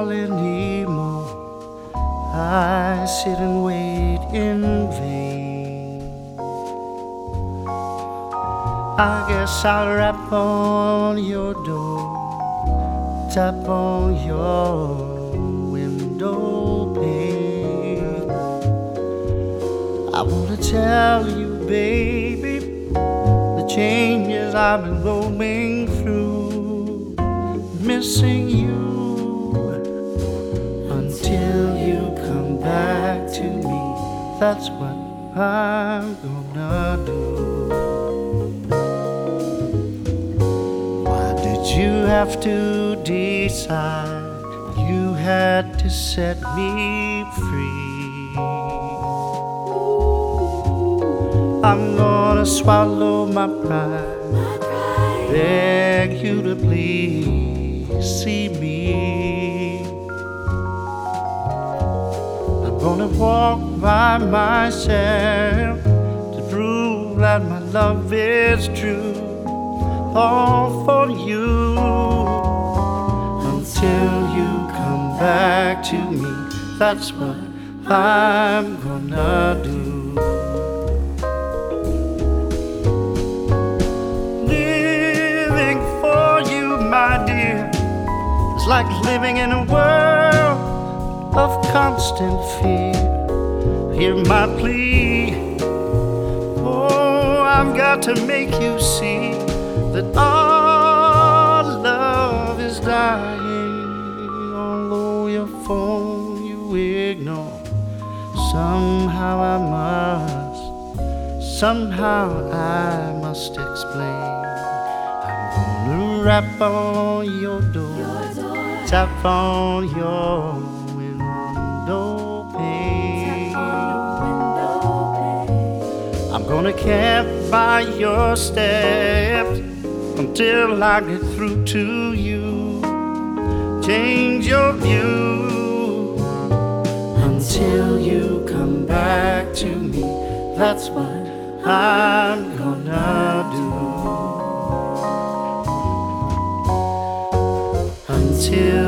call anymore. I sit and wait in vain. I guess I'll rap on your door, tap on your window pane. I wanna tell you, baby, the changes I've been going through, missing you until you come back to me. That's what I'm gonna do. Why did you have to decide you had to set me free? I'm gonna swallow my pride, beg you to please see me. I'm gonna walk by myself to prove that my love is true, all for you, until you come back to me. That's what I'm gonna do. Living for you, my dear, is like living in a world of constant fear. Hear my plea. Oh, I've got to make you see that our love is dying. Although your phone you ignore, somehow I must explain. I'm gonna rap on your door, tap on your window pane. I'm gonna camp by your steps until I get through to you. Change your view until you come back to me. That's what I'm gonna do. Until